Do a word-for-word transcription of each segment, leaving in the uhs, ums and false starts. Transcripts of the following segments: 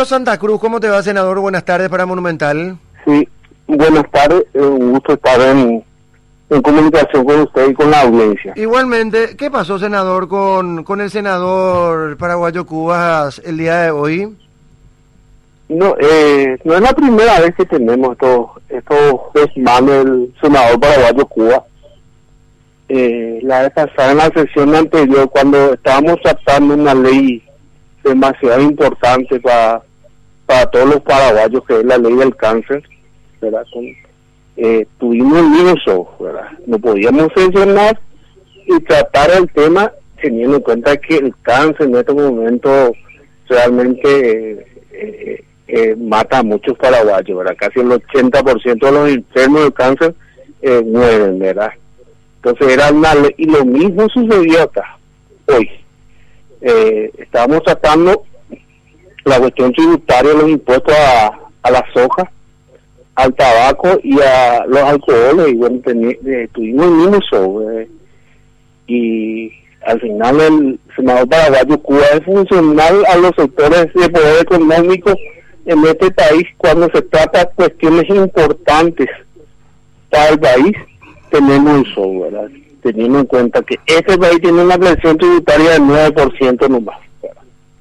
Pedro Santa Cruz, ¿cómo te va, senador? Buenas tardes para Monumental. Sí, buenas tardes, es un gusto estar en, en comunicación con usted y con la audiencia. Igualmente, ¿qué pasó, senador, con, con el senador paraguayo Cubas el día de hoy? No, eh, no es la primera vez que tenemos estos, estos desmanes del senador paraguayo Cuba. Eh, la vez pasada, en la sesión anterior, cuando estábamos tratando una ley demasiado importante para, para todos los paraguayos, que es la ley del cáncer, ¿verdad? Con, eh, tuvimos un minuso, ¿verdad? No podíamos sesionar y tratar el tema teniendo en cuenta que el cáncer en este momento realmente eh, eh, eh, mata a muchos paraguayos, ¿verdad? Casi el ochenta por ciento de los enfermos de cáncer eh, mueren, ¿verdad? Entonces era una ley, y lo mismo sucedió acá, hoy. Eh, estábamos tratando la cuestión tributaria, los impuestos a, a la soja, al tabaco y a los alcoholes, y bueno, teni, eh, tuvimos el mismo sobre, y al final el senador paraguayo Cuba es funcional a los sectores de poder económico en este país cuando se trata de cuestiones importantes para el país. Tenemos eso, ¿verdad? Teniendo en cuenta que este país tiene una presión tributaria del nueve por ciento nomás, ¿verdad?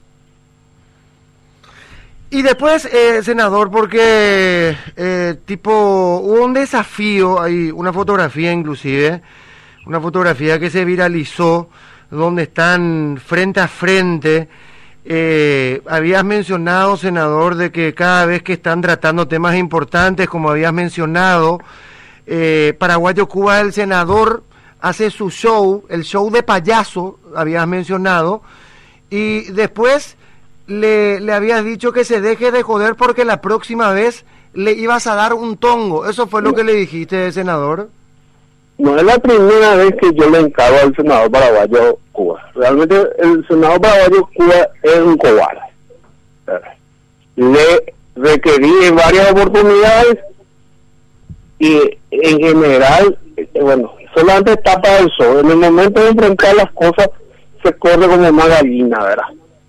Y después, eh, senador, porque eh, tipo hubo un desafío, hay una fotografía inclusive, una fotografía que se viralizó, donde están frente a frente. Eh, habías mencionado, senador, de que cada vez que están tratando temas importantes, como habías mencionado, eh, paraguayo Cuba, el senador hace su show, el show de payaso, habías mencionado, y después le, le habías dicho que se deje de joder porque la próxima vez le ibas a dar un tongo. ¿Eso fue lo que le dijiste, senador? No es la primera vez que yo le encargo al senador paraguayo Cuba. Realmente el senador paraguayo Cuba es un cobarde. Le requerí en varias oportunidades y en general, bueno, solamente tapa el sol. En el momento de enfrentar las cosas se corre como una gallina, ¿verdad?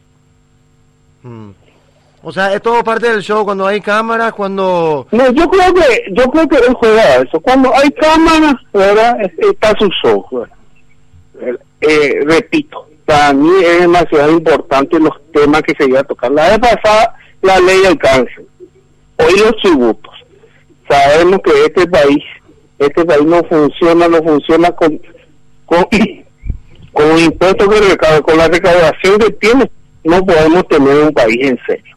Hmm. O sea, es todo parte del show, cuando hay cámaras, cuando... No, yo creo que yo creo que él juega eso. Cuando hay cámaras, ¿verdad? Está su show, ¿verdad? Eh, repito, para mí es demasiado importante los temas que se iba a tocar. La vez pasada, la ley del cáncer. Hoy los tributos. Sabemos que este país, este país no funciona, no funciona con con, con los impuestos que recauda, con la recaudación que tiene, no podemos tener un país en serio.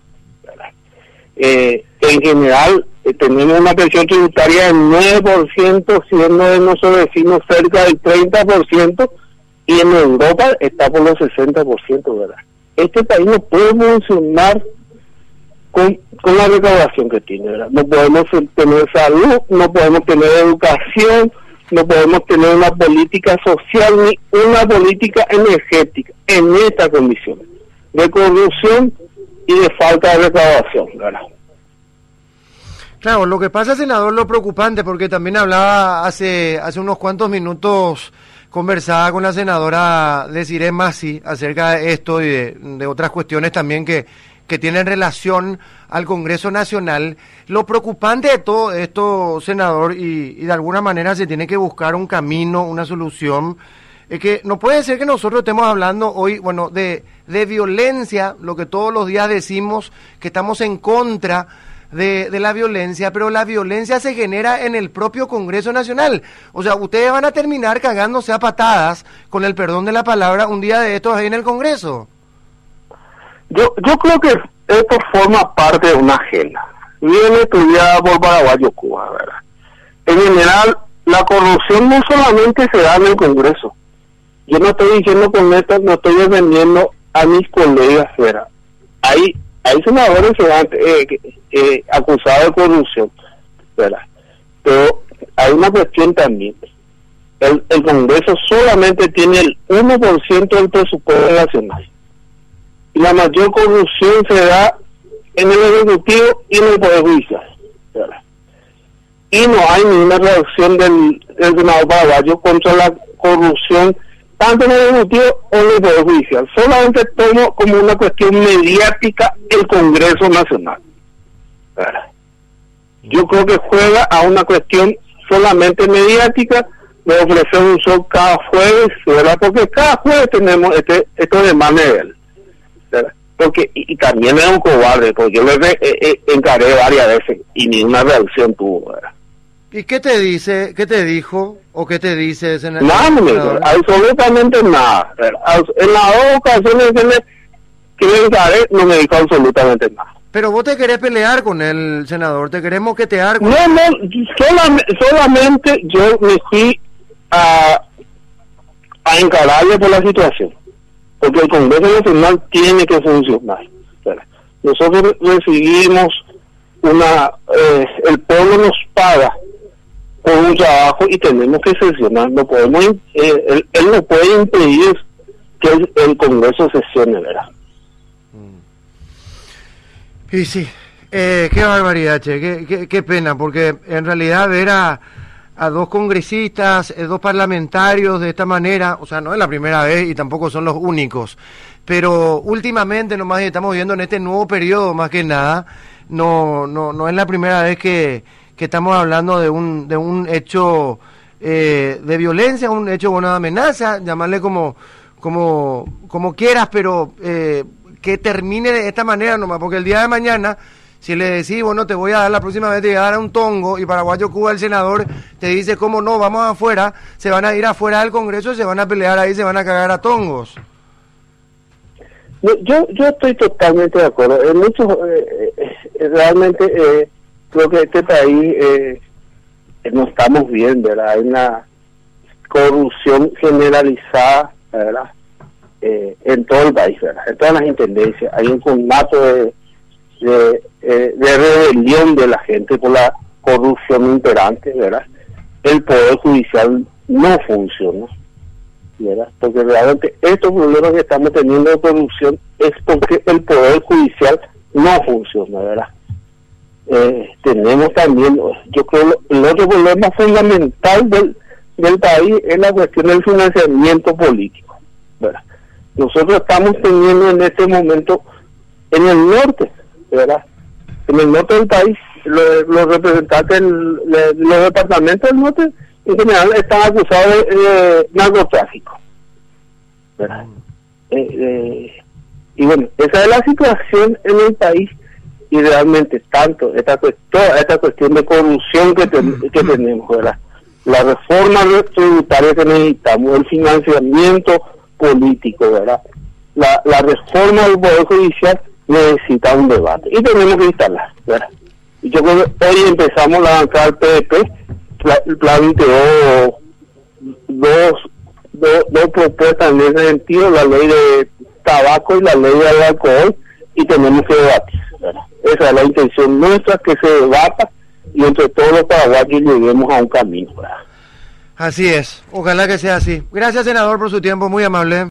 Eh, en general eh, tenemos una presión tributaria del nueve por ciento, siendo de nuestros vecinos cerca del treinta por ciento, y en Europa está por los sesenta por ciento, ¿verdad? Este país no puede funcionar con, con la recaudación que tiene, ¿verdad? No podemos tener salud, no podemos tener educación, no podemos tener una política social ni una política energética en estas condiciones de corrupción y de falta de recaudación, ¿verdad? Claro, lo que pasa, senador, lo preocupante, porque también hablaba hace hace unos cuantos minutos, conversaba con la senadora Desiree Masi acerca de esto y de, de otras cuestiones también que, que tienen relación al Congreso Nacional. Lo preocupante de todo esto, senador, y, y de alguna manera se tiene que buscar un camino, una solución, es que no puede ser que nosotros estemos hablando hoy, bueno, de, de violencia, lo que todos los días decimos, que estamos en contra de, de la violencia, pero la violencia se genera en el propio Congreso Nacional. O sea, ustedes van a terminar cagándose a patadas, con el perdón de la palabra, un día de estos ahí en el Congreso. Yo, yo creo que esto forma parte de una agenda, bien estudiada por paraguayo Cuba, ¿verdad? En general, la corrupción no solamente se da en el Congreso. Yo no estoy diciendo con esto, no estoy defendiendo a mis colegas, ¿verdad? Hay, hay senadores eh, eh, acusados de corrupción, ¿verdad? Pero hay una cuestión también. El, el Congreso solamente tiene el uno por ciento del presupuesto nacional. Y la mayor corrupción se da en el Ejecutivo y en el Poder Judicial, ¿verdad? Y no hay ninguna reacción del, del senador paraguayo contra la corrupción tanto en el Ejecutivo o en el Poder Judicial. Solamente tomo como una cuestión mediática el Congreso Nacional. ¿Verdad? Yo creo que juega a una cuestión solamente mediática de ofrecer un show cada jueves, ¿verdad? Porque cada jueves tenemos este esto de él, ¿verdad? Porque y, y también es un cobarde, porque yo le eh, eh, encaré varias veces y ni una reacción tuvo, ¿verdad? ¿Y qué te dice, qué te dijo o qué te dice ese nada? No me dijo, absolutamente nada. En las dos ocasiones que le, que le encaré no me dijo absolutamente nada. Pero vos te querés pelear con el senador, te querés moquetear con no, no, solamente, solamente yo me fui a, a encararle por la situación, porque el Congreso Nacional tiene que funcionar. Nosotros recibimos una, eh, el pueblo nos paga por un trabajo y tenemos que sesionar, no podemos, eh, él, él no puede impedir que el, el Congreso sesione, ¿verdad? Y sí, eh, qué barbaridad, che, qué, qué, qué pena, porque en realidad ver a, a dos congresistas, eh, dos parlamentarios de esta manera, o sea, no es la primera vez y tampoco son los únicos, pero últimamente nomás estamos viendo en este nuevo periodo, más que nada, no no no es la primera vez que, que estamos hablando de un de un hecho eh, de violencia, un hecho, bueno, de amenaza, llamarle como, como, como quieras, pero... Eh, que termine de esta manera nomás, porque el día de mañana, si le decís, bueno, te voy a dar la próxima vez, te voy a dar un tongo, y Paraguayo Cuba, el senador, te dice, ¿cómo no? Vamos afuera, se van a ir afuera del Congreso, se van a pelear ahí, se van a cagar a tongos. Yo yo estoy totalmente de acuerdo. En muchos, eh, eh, realmente, eh, creo que este país eh, no estamos bien, ¿verdad? Hay una corrupción generalizada, ¿verdad? Eh, en todo el país, ¿verdad? En todas las intendencias hay un conato de, de, eh, de rebelión de la gente por la corrupción imperante, ¿verdad? El Poder Judicial no funciona, ¿verdad? Porque realmente estos problemas que estamos teniendo de corrupción es porque el Poder Judicial no funciona, ¿verdad? Eh, tenemos también, yo creo, el otro problema fundamental del, del país es la cuestión del financiamiento político, ¿verdad? Nosotros estamos teniendo en este momento en el norte, ¿verdad? En el norte del país, los, los representantes de los departamentos del norte en general están acusados de eh, narcotráfico, ¿verdad? Eh, eh, y bueno, esa es la situación en el país y realmente tanto esta toda esta cuestión de corrupción que, ten, que tenemos, ¿verdad? La reforma tributaria que necesitamos, el financiamiento político, ¿verdad? La, la reforma del Poder Judicial necesita un debate y tenemos que instalar, ¿verdad? Y yo creo que hoy empezamos la bancada del P D P, planteó dos, dos, dos propuestas en ese sentido, la ley de tabaco y la ley del alcohol, y tenemos que debatir, ¿verdad? Esa es la intención nuestra, que se debata y entre todos los paraguayos lleguemos a un camino, ¿verdad? Así es, ojalá que sea así. Gracias, senador, por su tiempo, muy amable.